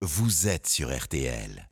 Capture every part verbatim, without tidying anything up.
vous êtes sur R T L.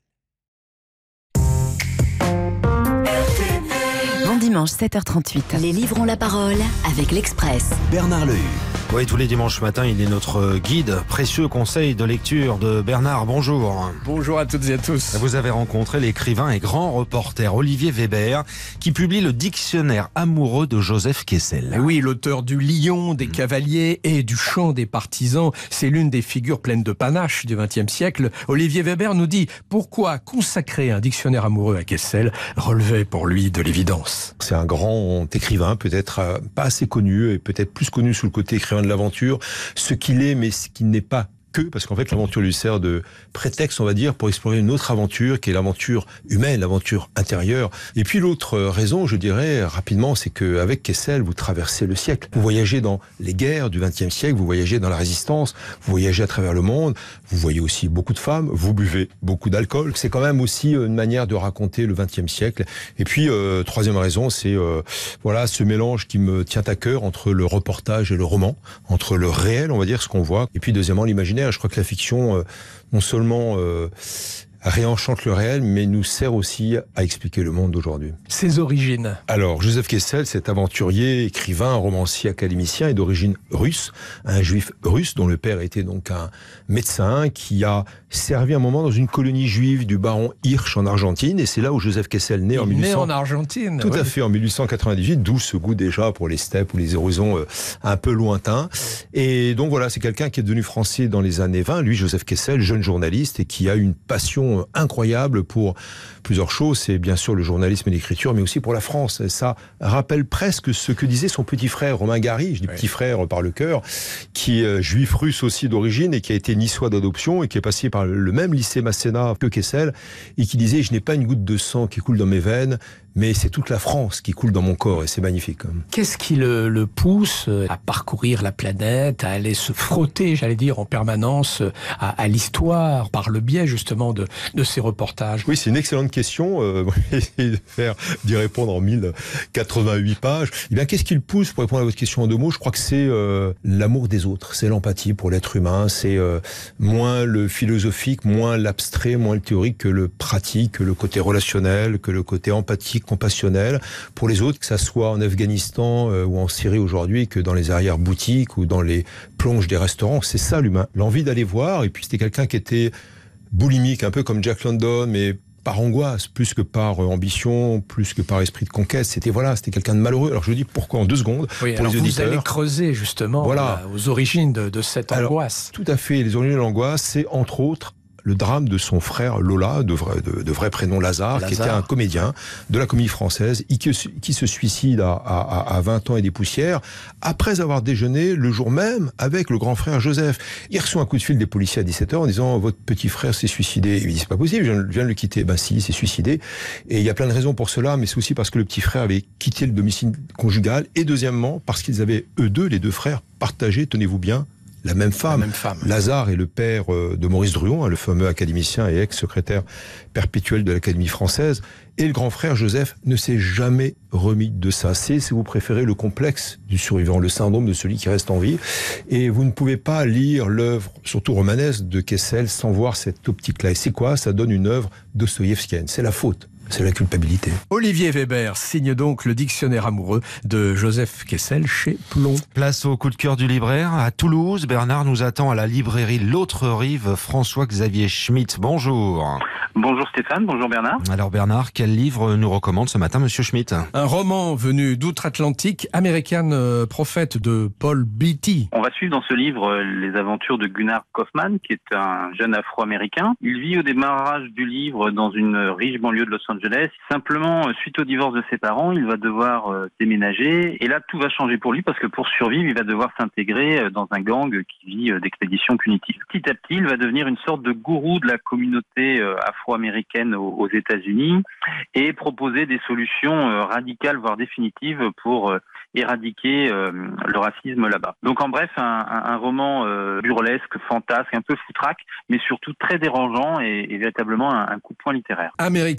Bon dimanche, sept heures trente-huit. Les livres ont la parole avec l'Express. Bernard Lehu. Oui, tous les dimanches matin, il est notre guide. Précieux conseil de lecture de Bernard. Bonjour. Bonjour à toutes et à tous. Vous avez rencontré l'écrivain et grand reporter Olivier Weber, qui publie le dictionnaire amoureux de Joseph Kessel. Oui, l'auteur du Lion, des Cavaliers et du Chant des Partisans. C'est l'une des figures pleines de panache du vingtième siècle. Olivier Weber nous dit pourquoi consacrer un dictionnaire amoureux à Kessel relevait pour lui de l'évidence. C'est un grand écrivain, peut-être pas assez connu et peut-être plus connu sous le côté écrivain de l'aventure, ce qu'il est mais ce qu'il n'est pas que, parce qu'en fait l'aventure lui sert de prétexte, on va dire, pour explorer une autre aventure qui est l'aventure humaine, l'aventure intérieure. Et puis l'autre raison, je dirais rapidement, c'est qu'avec Kessel, vous traversez le siècle. Vous voyagez dans les guerres du vingtième siècle, vous voyagez dans la résistance, vous voyagez à travers le monde, vous voyez aussi beaucoup de femmes, vous buvez beaucoup d'alcool. C'est quand même aussi une manière de raconter le vingtième siècle. Et puis, euh, troisième raison, c'est euh, voilà ce mélange qui me tient à cœur entre le reportage et le roman, entre le réel, on va dire, ce qu'on voit, et puis deuxièmement l'imaginaire. Je crois que la fiction, euh, non seulement euh, réenchante le réel, mais nous sert aussi à expliquer le monde d'aujourd'hui. Ses origines. Alors, Joseph Kessel, cet aventurier, écrivain, romancier, académicien, est d'origine russe, un juif russe dont le père était donc un médecin qui a servi un moment dans une colonie juive du baron Hirsch en Argentine, et c'est là où Joseph Kessel naît en mille huit cents. Né en Argentine. Tout oui. à fait, en mille huit cent quatre-vingt-dix-huit, d'où ce goût déjà pour les steppes ou les horizons euh, un peu lointains. Et donc voilà, c'est quelqu'un qui est devenu français dans les années vingt, lui, Joseph Kessel, jeune journaliste, et qui a une passion incroyable pour plusieurs choses. C'est bien sûr le journalisme et l'écriture, mais aussi pour la France. Et ça rappelle presque ce que disait son petit frère Romain Gary, je dis oui. Petit frère par le cœur, qui est juif russe aussi d'origine et qui a été niçois d'adoption et qui est passé par le même lycée Masséna que Kessel, et qui disait « Je n'ai pas une goutte de sang qui coule dans mes veines, mais c'est toute la France qui coule dans mon corps » et c'est magnifique. Qu'est-ce qui le, le pousse à parcourir la planète, à aller se frotter, j'allais dire, en permanence à, à l'histoire, par le biais justement de, de ces reportages? Oui, c'est une excellente question. Euh, essayer de faire, d'y répondre en mille quatre-vingt-huit pages. Eh bien, qu'est-ce qui le pousse, pour répondre à votre question en deux mots? Je crois que c'est euh, l'amour des autres, c'est l'empathie pour l'être humain, c'est euh, moins le philosophique, moins l'abstrait, moins le théorique que le pratique, que le côté relationnel, que le côté empathique, compassionnel pour les autres, que ça soit en Afghanistan euh, ou en Syrie aujourd'hui, que dans les arrière-boutiques ou dans les plonges des restaurants. C'est ça l'humain, l'envie d'aller voir. Et puis c'était quelqu'un qui était boulimique, un peu comme Jack London, mais par angoisse, plus que par ambition, plus que par esprit de conquête. C'était voilà, c'était quelqu'un de malheureux. Alors je dis pourquoi en deux secondes, oui, pour alors les auditeurs. Vous allez creuser justement voilà. euh, aux origines de, de cette angoisse. Alors, tout à fait. Les origines de l'angoisse, c'est entre autres le drame de son frère Lola, de vrai, de, de vrai prénom Lazare, Lazare, qui était un comédien de la Comédie Française, qui, qui se suicide à, à, à vingt ans et des poussières, après avoir déjeuné le jour même avec le grand frère Joseph. Il reçoit un coup de fil des policiers à dix-sept heures en disant « Votre petit frère s'est suicidé ». Il dit « C'est pas possible, je viens, je viens de le quitter ». Ben si, il s'est suicidé. Et il y a plein de raisons pour cela, mais c'est aussi parce que le petit frère avait quitté le domicile conjugal, et deuxièmement, parce qu'ils avaient, eux deux, les deux frères, partagé, tenez-vous bien, La même, femme. la même femme. Lazare est le père de Maurice Druon, le fameux académicien et ex-secrétaire perpétuel de l'Académie française. Et le grand frère Joseph ne s'est jamais remis de ça. C'est, si vous préférez, le complexe du survivant, le syndrome de celui qui reste en vie. Et vous ne pouvez pas lire l'œuvre, surtout romanesque, de Kessel sans voir cette optique-là. Et c'est quoi? Ça donne une œuvre dostoïevskienne. C'est la faute. C'est la culpabilité. Olivier Weber signe donc le dictionnaire amoureux de Joseph Kessel chez Plomb. Place au coup de cœur du libraire. À Toulouse, Bernard nous attend à la librairie L'Autre Rive. François-Xavier Schmitt, bonjour. Bonjour Stéphane, bonjour Bernard. Alors Bernard, quel livre nous recommande ce matin Monsieur Schmitt? Un roman venu d'outre-Atlantique, American Prophet de Paul Beatty. On va suivre dans ce livre les aventures de Gunnar Kaufmann, qui est un jeune afro-américain. Il vit au démarrage du livre dans une riche banlieue de Los Angeles. Simplement, suite au divorce de ses parents, il va devoir euh, déménager. Et là, tout va changer pour lui parce que pour survivre, il va devoir s'intégrer dans un gang qui vit euh, d'expéditions punitives. Petit à petit, il va devenir une sorte de gourou de la communauté euh, afro-américaine aux, aux États-Unis et proposer des solutions euh, radicales, voire définitives pour euh, éradiquer euh, le racisme là-bas. Donc en bref, un, un, un roman euh, burlesque, fantasque, un peu foutraque, mais surtout très dérangeant et, et véritablement un, un coup de poing littéraire. American Prophet.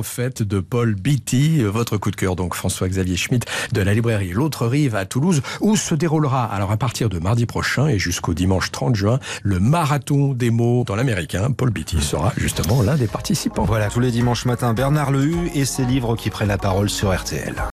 fait de Paul Beatty. Votre coup de cœur donc, François-Xavier Schmitt de la librairie L'Autre Rive à Toulouse, où se déroulera alors à partir de mardi prochain et jusqu'au dimanche trente juin le marathon des mots dans l'américain. Paul Beatty sera justement l'un des participants. Voilà, tous les dimanches matins, Bernard Lehu et ses livres qui prennent la parole sur R T L.